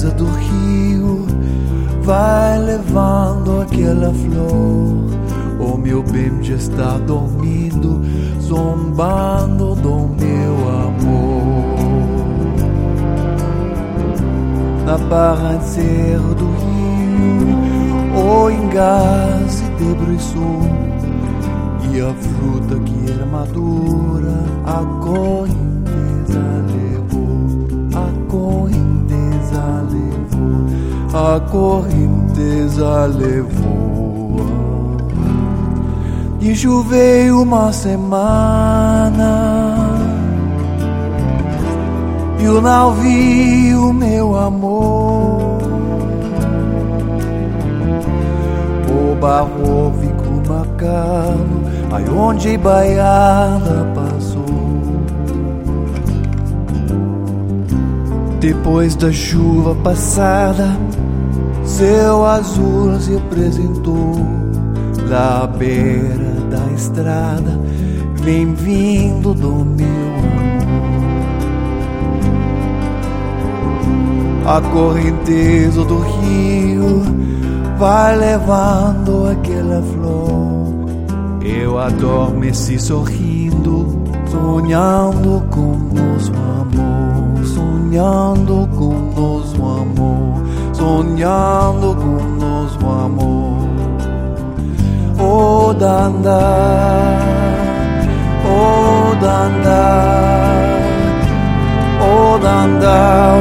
correnteza do rio vai levando aquela flor. O meu bem já está dormindo, zombando do meu amor. Na barranceira do rio, o engar se debruçou, e a fruta que era madura a correnteza levou, a correnteza levou, a correnteza levou. E choveu uma semana, e eu não vi o meu amor. O barro ficou marcado aí onde a baiana passou. Depois da chuva passada, céu azul se apresentou lá à beira da estrada, vem vindo do meu amor. A correnteza do rio vai levando aquela flor. Eu adormeci sorrindo, sonhando com nosso amor, sonhando com nosso amor, sonhando com nosso amor. Oh Danda, oh Danda, oh Danda,